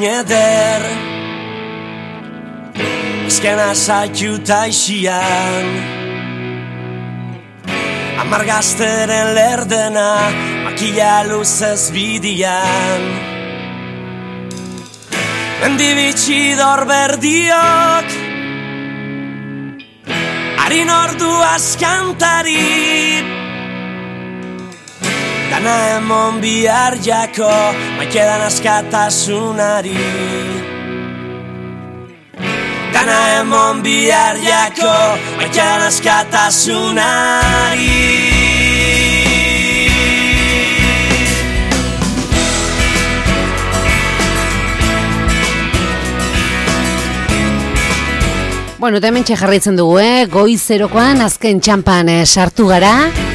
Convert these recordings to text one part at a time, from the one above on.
hain eder azken asaitu taixian Amar gazteren lerdena makila luzez bidian Mendibitsi dorberdiok harin ordu askantari Dana emon bihar jako maikedan askatasunari Dana emon bihar jako maikedan askatasunari Bueno, eta hemen jarraitzen dugu, goizerokoan azken txampan sartu gara.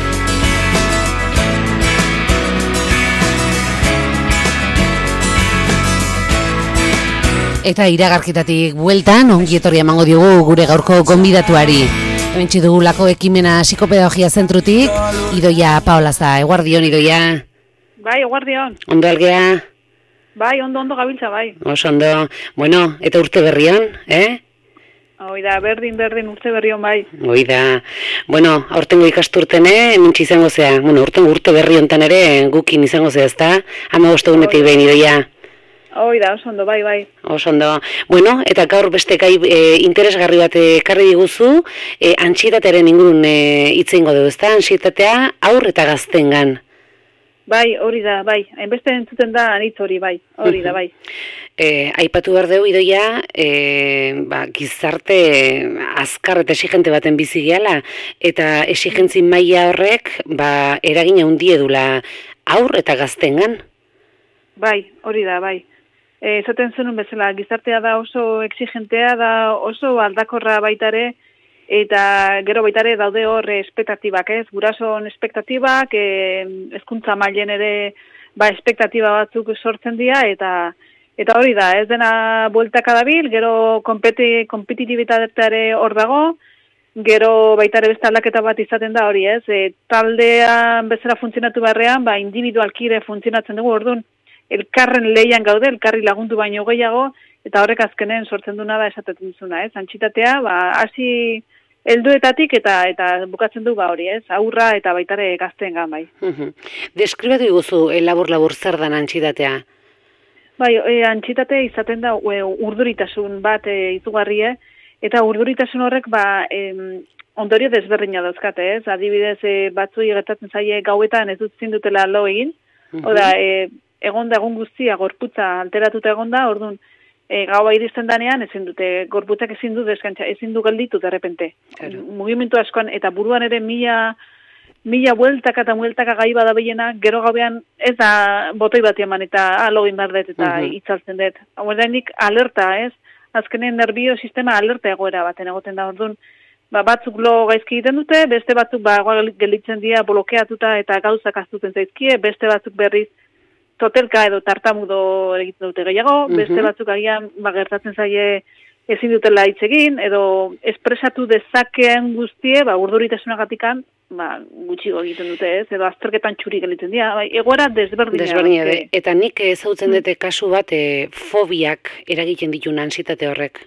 Eta iragarkitatik bueltan, ongi etorri emango diogu gure gaurko gonbidatuari. Hemen txidugulako ekimena psikopedagogia zentrutik, Idoia Paolaza, eguardion, Idoia. Bai, eguardion. Ondo algea? Bai, ondo gabiltza, bai. Oso ondo. Bueno, eta urte berrion, Oida, berdin urte berrion, bai. Oida. Bueno, aurtengo ikasturten, mintzi izango zea. Bueno, urte berri hontan ere gukin izango zea, ezta? 15 egunetik behin, Idoia. Oida, oso ondo, bai. Oso ondo. Bueno, eta gaur beste gai interesgarri bat ekarri diguzu, antsietatearen ingurun hitz egingo dugu, ezta? Antsietatea aur eta gaztengan. Bai, hori da, bai. Hainbeste entzuten da anitz hori, bai. Hori da, bai. Aipatu behar dugu, Idoia, gizarte azkar eta exigente baten bizi gehala, eta exigentzi maila horrek eragina handie dula aur eta gaztengan. Bai, hori da, bai. Esaten zenun bezala, gizartea da oso exigentea, da oso aldakorra baitare, eta gero baitare daude hor espektatibak, ez? Gurasoen espektatibak, hezkuntza mailen ere espektatiba batzuk sortzen dira, eta hori da, ez dena bueltaka dabil, gero kompetitibitateare hor dago, gero baitare beste aldaketa bat izaten da hori, ez? Taldean bezala funtzionatu beharrean, individualkire funtzionatzen dugu, orduan, elkarren lehian gaude, elkarri lagundu baino gehiago, eta horrek azkenen sortzen duna da esatetzen duzuna, ez? Antsitatea, hasi helduetatik eta bukatzen du hori, ez? Aurra eta baitare gazteengan, bai. Deskribatu diguzu labur zer dan antsitatea? Bai, antsitate izaten da urduritasun bat izugarrie, eta urduritasun horrek ondorio desberdina dauzkate, ez? Adibidez, batzui gertatzen zaie gauetan ez dut zindutela lo egin, oda, egonda egun guztia gorputza alteratuta egonda, orduan gaua iristen danean gorputzak ezin du deskantza, ezin du gelditu derrepente. Mugimendu askoan eta buruan ere mila bueltaka eta bueltaka gai bada behiena, gero gauean ez da botoi bat eman eta login behar dut eta itzaltzen dut. Horrenik alerta, ez? Azkenen nervio sistema alerta egoera baten egoten da, orduan, batzuk lo gaizki egiten dute, beste batzuk gelditzen dira blokeatuta eta gauzak aztuten zaizkie, beste batzuk berriz totelka edo tartamudo egiten dute gehiago, beste batzuk agian gertatzen zaie ezin dutela hitz egin, edo espresatu dezakeen guztie, urduritasunagatikan, gutxigo egiten dute, ez? Edo azterketan txuri gelditzen dira, egoera desberdina. Eta nik ezagutzen dute kasu bat, fobiak eragiten ditun antsietate horrek.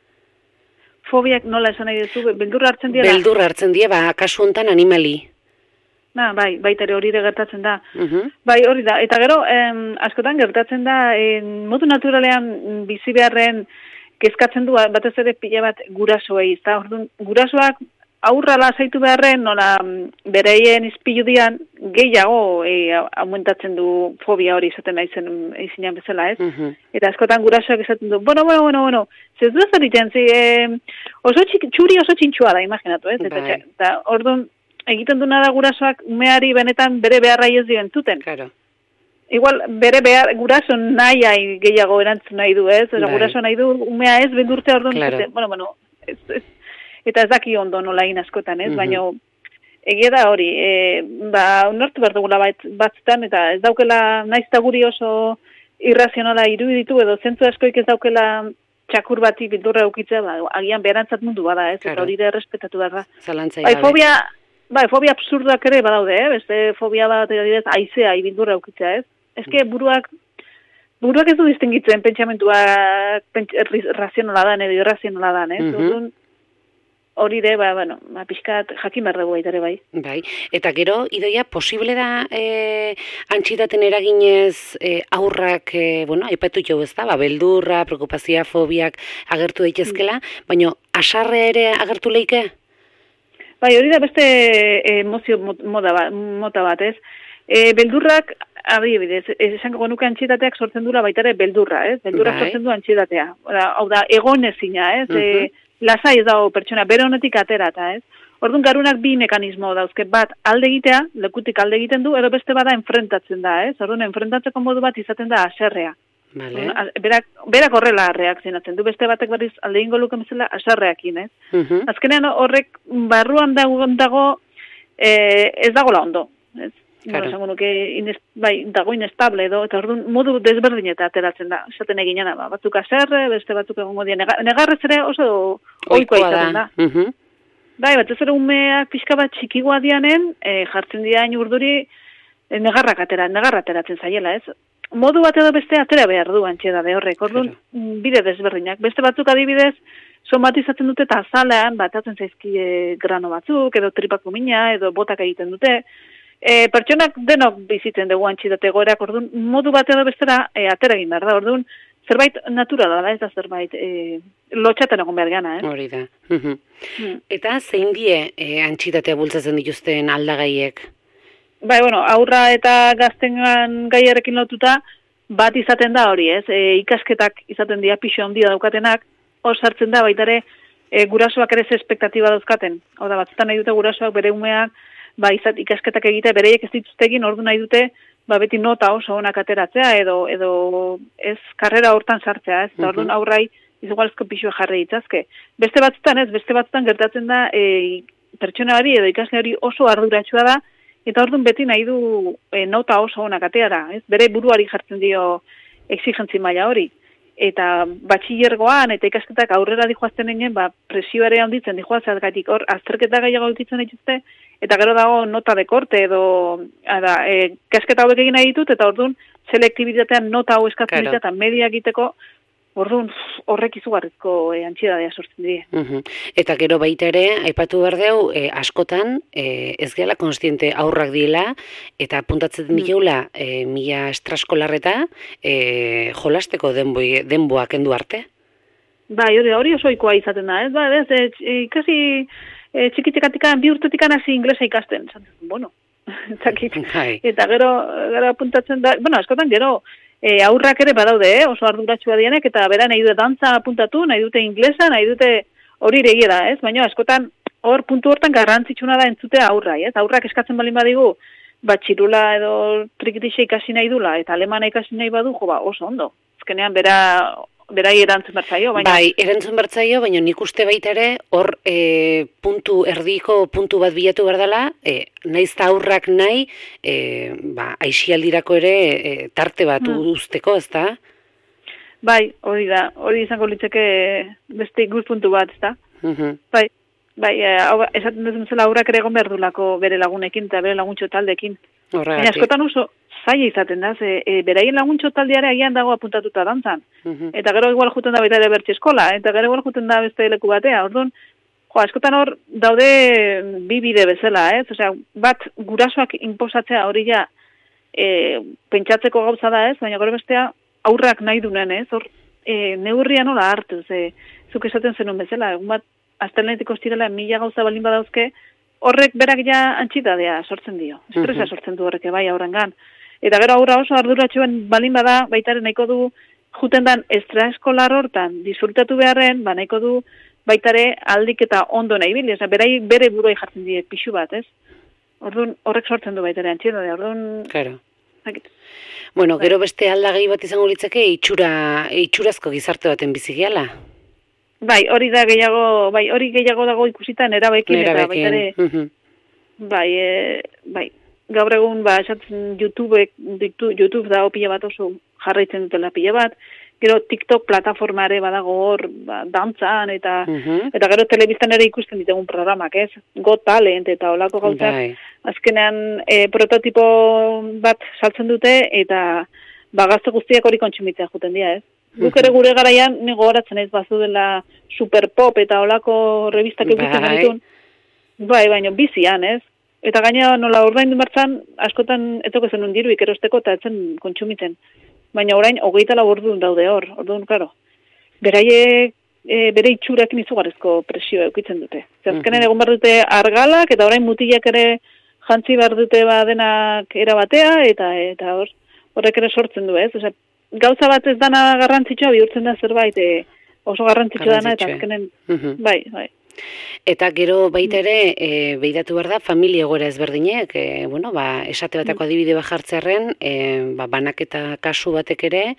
Fobiak nola esan nahi duzu, beldurra hartzen dira? Beldurra hartzen dira, kasu hontan animali. Baita ere hori da gertatzen da. Bai, hori da. Eta gero, askotan gertatzen da, modu naturalean bizi beharren kezkatzen du, batez ere pila bat gurasoei. Orduan, gurasoak aurra lasaitu beharren, nola bereien izpiludian gehiago aumentatzen du fobia hori izaten izinean bezala, ez? Eta askotan gurasoak esaten du, bueno, zez du ez egiten, txuri oso txintxua da, imaginatu, ez? Eta orduan, egiten duna da gurasoak umeari benetan bere beharrai ez dientuten. Claro. Igual, bere guraso nahi gehiago erantzun nahi du, ez? Guraso nahi du, umea ez, bendurte orduan. Claro. Bueno, eta ez daki ondo nola askotan, ez? Baina, egia da hori, unortu behar dugula batzutan, eta ez daukela, naiz eta guri oso irrazionala iruditu, edo zentzu askoik ez daukela txakur bati bildurra eukitzea, agian beharantzat mundu bada, ez? Eta hori da errespetatu behar da. Zalantzai gabe. Fobia absurdak ere badaude, beste fobia bat, aizea, ibildurra eukitzea, ez? Ezke buruak buruak ez du distingitzen pentsamentua razionala dan edo irrazionala dan, Orduan, hori de, pixkat jakin behar dugu ere bai. Bai, eta gero, Idoia, posible da antxitaten eraginez aurrak, aipatu jo ez da, beldurra, preokupazioa, fobiak agertu daitezkela, baina asarre ere agertu leike? Bai, hori da beste emozio mota bat, ez? Beldurrak, adibidez, esango nuke antxitateak sortzen dula baita ere beldurra, ez? Beldurrak sortzen du antxitatea. Hau da, egonezina, ez? Lasai ez dago pertsona, bere honetik aterata, ez? Orduan garunak bi mekanismo dauzke, bat alde egitea, lekutik alde egiten du, edo beste bada enfrentatzen da, ez? Orduan enfrentatzeko modu bat izaten da haserrea. Vale. Berak horrela reakzionatzen du, beste batek berriz alde egingo luke bezala haserreakin, ez? Azkenean horrek barruan dago ez dagoela ondo, ez? Claro. Esango nuke dago inestable edo, eta orduan modu desberdin eta ateratzen da, esaten eginena, batzuk aserre, beste batzuk egongo dira, negarrez ere oso ohikoa izaten da. Bai, batez ere umeak pixka bat txikigoa dianen, jartzen dira urduri negarra ateratzen zaiela, ez? Modu bat edo beste atera behar du antxedade horrek, orduan bide desberdinak. Beste batzuk adibidez, somatizatzen dute eta azalean, batatzen zaizkie grano batzuk, edo tripako mina, edo botak egiten dute, pertsonak denok bizitzen dugu antxitate goerak, orduan modu bat edo bestera atera egin behar da, orduan zerbait naturala da, ez da zerbait lotxaten egon behar gana, Hori da. Eta zein die antxitatea bultzatzen dituzten aldagaiek? Bai, aurra eta gaztengan gaiarekin lotuta bat izaten da hori, ez? Ikasketak izaten dira pixo handia daukatenak, hor sartzen da baitare gurasoak ere ze espektatiba dauzkaten. Hau da, batzutan nahi dute gurasoak bere umeak ikasketak egite, bereiek ez dituztegin, ordu nahi dute, beti nota oso onak ateratzea, edo ez karrera hortan sartzea, ez? Eta orduan aurrai izugalezko pixua jarri ditzazke. Beste batzutan gertatzen da pertsonari edo ikasleari oso arduratsua da, eta orduan beti nahi du nota oso onak atera, ez? Bere buruari jartzen dio exigentzi maila hori. Eta batxillergoan eta ikasketak aurrera dijoazten enen, presioare handitzen dijoazatgatik hor azterketa gehiago ditzen dituzte, eta gero dago nota de korte edo ikasketa hauek egin nahi ditut, eta orduan selektibitatean nota hau eskatzen ditu eta media egiteko, orduan horrek izugarrizko antxiedadea sortzen die. Eta gero baita ere, aipatu behar deu, askotan ez gehala konstiente aurrak diela, eta apuntatzen dikeula mila estraskolarreta jolasteko denboak kendu arte? Bai, hori oso ohikoa izaten da, ez? Ikasi txikitekatik 2 urtetik hasi inglesa ikasten. Eta gero apuntatzen da, askotan gero aurrak ere badaude, oso arduratsua dienek, eta bera nahi dute dantza apuntatu, nahi dute inglesa, nahi dute hori regia da, ez? Baina askotan puntu hortan garrantzitsuna da entzutea aurrai, ez? Aurrak eskatzen balin badigu, txirula edo trikitixe ikasi nahi dula, eta alemana ikasi nahi badu, oso ondo. Azkenean berai erantzun bertzaio, baina... Bai, erantzun bertzaio, baina nik uste baita ere, hor erdiko puntu bat bilatu behar dela, naizta aurrak nahi, aixialdirako ere tarte bat usteko, ez da? Bai, hori izango litzeke beste ikuspuntu bat, ez da? Bai, esaten dut zela aurrak ere egon behar dulako bere lagunekin eta bere laguntxo taldekin. Baina askotan oso zaila izaten da, beraien laguntxo taldeare agian dago apuntatuta dantzan. Eta gero igual juten da baita ere bertxe eskola, eta gero igual juten da beste leku batea. Orduan, askotan hor daude bi bide bezala, ez? Osea, bat gurasoak inposatzea hori ja pentsatzeko gauza da, ez? Baina gero bestea aurrak nahi duen, ez? Hor, neurria nola hartu, zuk esaten zenun bezala, egun bat astelenetik ostirela 1000 gauza balin badauzke, horrek berak ja antxitadea sortzen dio. Estresa sortzen du horrek bai aurrengan. Eta gero aurra oso arduratxuen balin bada, baitaren nahiko du juten dan extraeskolar hortan disfrutatu beharren, nahiko du baitare aldik eta ondo nahi bili. Bere buruai jartzen die pixu bat, ez? Orduan horrek sortzen du baitare antxitadea. Orduan... Claro. Bueno, gero beste aldagai bat izango litzake itxurazko gizarte baten bizigiala. Bai, hori gehiago dago ikusitan erabekin eta baitare. Bai, gaur egun esatzen YouTube da pila bat oso jarraitzen dutela pila bat. Gero TikTok plataformare badago hor dantzan eta gero telebistan ere ikusten ditugun programak, ez? Got Talent eta olako gauzak. Azkenean prototipo bat saltzen dute eta gazte guztiak hori kontsumitzea juten dira, ez? Guk ere gure garaian, ni gogoratzen ez bazu dela Super Pop eta olako revistak ikusten genitun. Bai, baina bizian, ez? Eta gaina nola ordaindu martzan, askotan etzoko zenun diruik erosteko eta etzen kontsumitzen. Baina orain, 24 ordun daude hor, orduan, karo. Beraiek bere itxurakin izugarrizko presio eukitzen dute. Azkenen egon behar dute argalak, eta orain mutilak ere jantzi behar dute denak erabatea, eta horrek ere sortzen du, ez? Osea, gauza bat ez dana garrantzitsua bihurtzen da zerbait oso garrantzitsua dana, eta azkenen, bai. Eta gero baita ere, behiratu behar da, familia egoera ezberdinek, esate batako adibide bat jartzearen, banaketa kasu batek ere,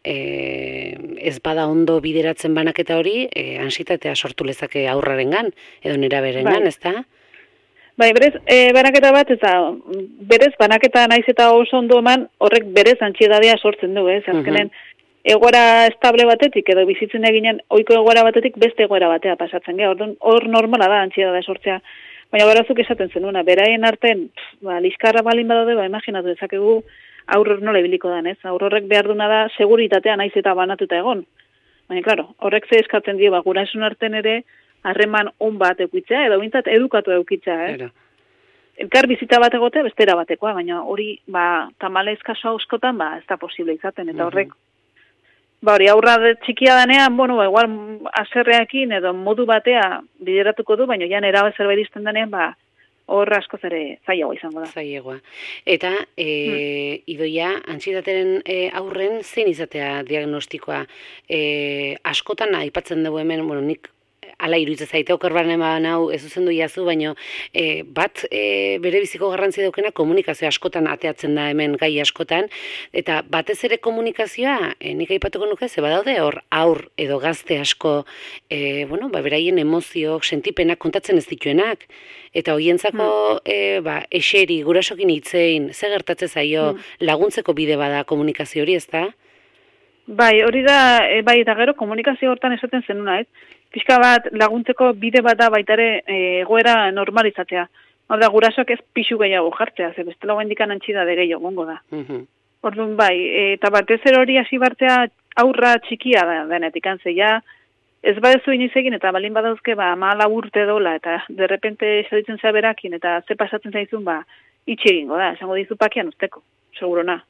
ez bada ondo bideratzen banaketa hori, ansitatea sortu lezake aurrarengan, edo neraberengan, ez da? Bai, berez, banaketa bat, eta berez, banaketa naiz eta oso ondo eman, horrek berez antsiedadea sortzen du, ez? Azkenen, egoera estable batetik, edo bizitzen eginen, ohiko egoera batetik, beste egoera batea pasatzen geha. Hor normala da antsiedadea sortzea. Baina barazuk esaten zenuna, beraien arten, liskarra balin badaude, imaginatu dezakegu aurror nola ibiliko dan, ez? Aurrorrek behar duna da, seguritatea naiz eta banatuta egon. Baina, klaro, horrek ze eskatzen dio, gurasun arten ere, harreman on bat eukitzea, edo bintzat edukatu eukitzea, eh? Elkar bizita bat egotea, bestera batekoa, baina hori, tamalez kaso askotan, ez da posible izaten, eta horrek, hori aurra txikia danean, igual aserreakin edo modu batea bideratuko du, baina jan erabe zerbait izten danean, hor askoz ere zailagoa izango da. Zailagoa. Eta, Idoia, antsietateren aurren zein izatea diagnostikoa? Askotan aipatzen dugu hemen, nik ala iruditzen zaite okerban eman hau ez zuzendu jazu, baina bat bere biziko garrantzi daukena komunikazioa askotan ateatzen da hemen gai askotan, eta batez ere komunikazioa, nik aipatuko nuke, ze badaude hor aur edo gazte asko, beraien emozioak, sentipenak kontatzen ez dituenak, eta hoientzako eseri, gurasokin hitzein, ze gertatze zaio laguntzeko bide bada komunikazio hori, ez da? Bai, hori da, bai, eta gero komunikazio hortan esaten zenuna, ez? Pixka bat laguntzeko bide bat da baitare egoera normalizatzea. Hor da, gurasoak ez pixu gehiago jartzea, ze bestela guendikan antxidade gehiago gongo da. Orduan bai, eta batez ere hori hasi bartzea aurra txikia da denetik, zeia ez badezu iniz egin eta balin badauzke 14 urte dola, eta derrepente esaditzen zea berakin, eta ze pasatzen zaizun, itxi egingo da, esango dizu pakian usteko, segurona.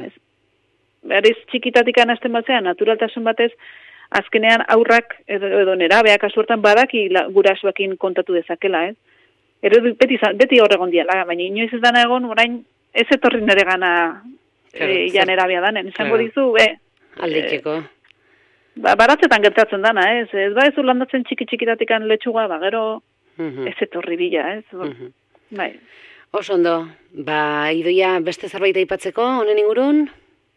Berriz txikitatik anazten batzea, naturaltasun batez, azkenean aurrak edo nerabeak asurtan badaki gurasoekin kontatu dezakela, ez? Beti horregon diala, baina inoiz ez dana egon, orain ez etorri nere gana ja nerabea danen. Esango dizu, alditeko. Baratzetan gertatzen dana, ez? Ez ba ez landatzen txikitatikan letxuga, gero ez etorri bila, ez? Bai. Oso ondo, Idoia beste zerbait aipatzeko, honen ingurun?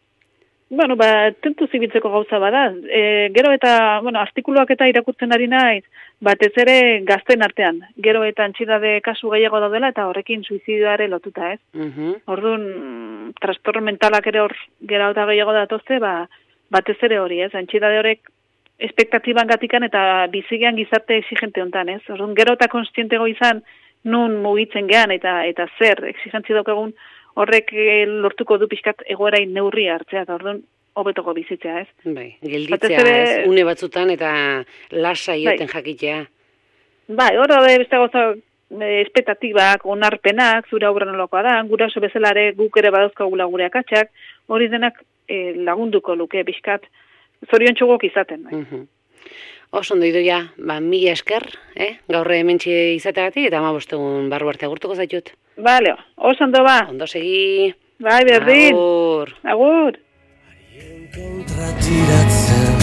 Tentu zibiltzeko gauza bada. Gero eta, artikuluak eta irakurtzen ari naiz, batez ere gazten artean. Gero eta antxidade kasu gehiago daudela eta horrekin suizidioare lotuta, ez? Orduan, trastorno mentalak ere hor gero eta gehiago datozte, batez ere hori, ez? Antxidade horrek espektatiban gatikan eta bizigean gizarte exigente hontan, ez? Orduan, gero eta konstientego izan nun mugitzen gean eta zer exigentzi daukagun, horrek lortuko du pixkat egoerain neurri hartzea, eta orduan hobetoko bizitzea, ez? Bai, gelditzea, ez? Une batzutan eta lasa ioten jakitea. Bai, hor da beste gauza espektatibak, onarpenak, zure aurren olokoa da, guraso bezalare guk ere badauzkagula gure akatsak, hori denak lagunduko luke pixkat zorion txugok izaten. Oso ondo Idoia, mila esker, gaur hementxe izateagatik, eta 15 egun barru arte agurtuko zaitut. Bale, oso ondo Ondo segi. Bai, berdin. Agur. Agur. Arien kontratiratzen,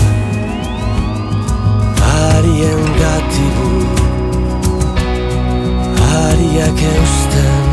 arien gatibu, ariak eusten.